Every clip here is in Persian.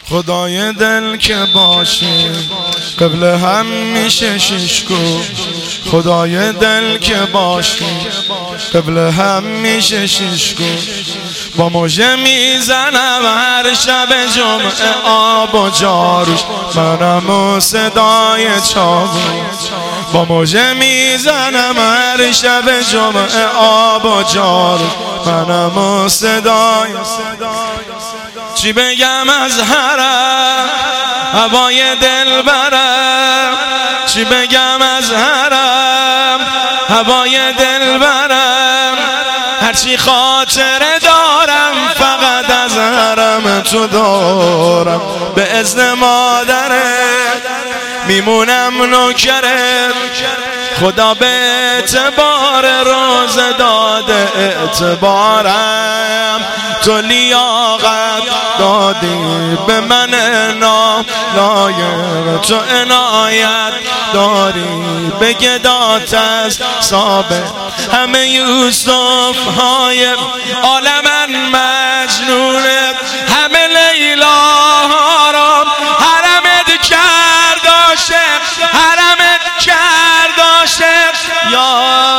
خدای دل که باشه قبل هم میشه ششگو. خدای دل که باشه قبل هم میشه ششگو. با موجه میزنم هر شب جمعه آب و جاروش، منم و صدای چاقو. با موجه میزنم هر شب جمعه آب و جاروش، منم و صدای. چی بگم از حرم هوای دل برم، چی بگم از حرم هوای دل برم. هرچی خاطره دارم فقط از حرم تو دارم. به اذن مادرت میمونم نوکرت، خدا به اعتبار روز داده اعتبارم. تو لیاقت دادی به من نالایق، تو عنایت داری به گدات از صابه. همه یوسف های عالمن مجنونه، همه لیلا ها را حرمت کرد عاشق، حرمت کرد عاشق. یا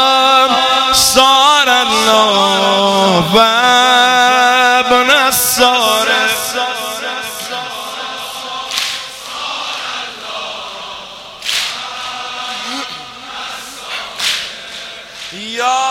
سار الله و ابن السار، یا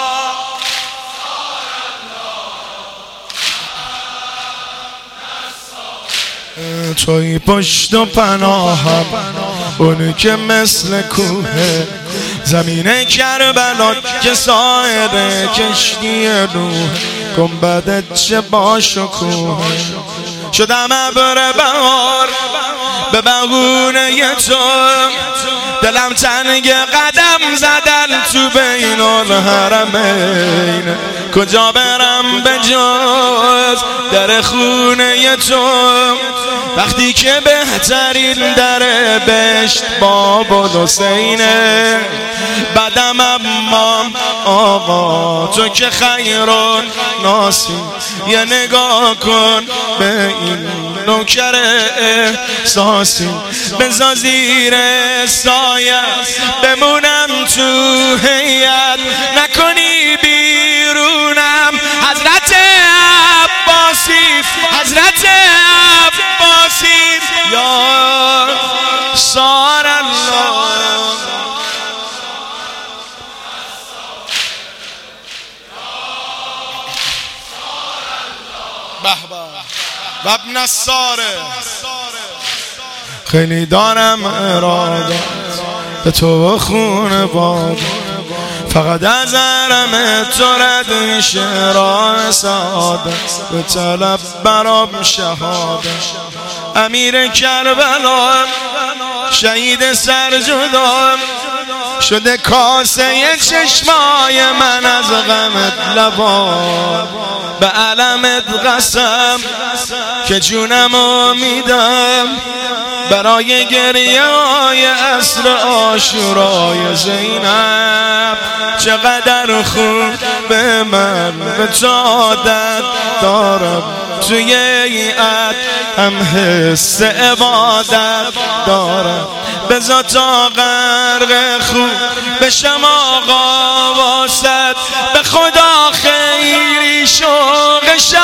توی پشت و پناهم، اونی که مثل کوه زمین کربلا که سایر کشتی روح. گنبدت چه باش و کوه، شدم ابر بهار به بهونه تو. دلم تنگ قدم زدن تو بین الحرمین، کجا برم به جز در خونه تو. وقتی که بهترین در بهشت باب الحسینه، بدم اما آقا تو که خیرون ناسی. یه نگاه کن به این نوکر احساسی، بذار زیر سایه بمونم تو هیئت، نکنی بیرونم. حضرت عباسی، حضرت عباسی، یا سار الله و ابن السار. خیلی دارم اراده به تو و خون باد، فقط از حرم تو رد میشه راه سعادت. به طلب برام شهادت امیر کربلا، شهید سرجدا شده کاسه چشمای من از غمت لبان. به علمت قسم که جونمو میدم برای گریه های عصر عاشورای زینب. چقدر خوب به من به تو عادت دارم، توی ایعت هم حس عبادت دارم. بذار تا غرق خوب بشم آقا واسد، به خدا خیری شوق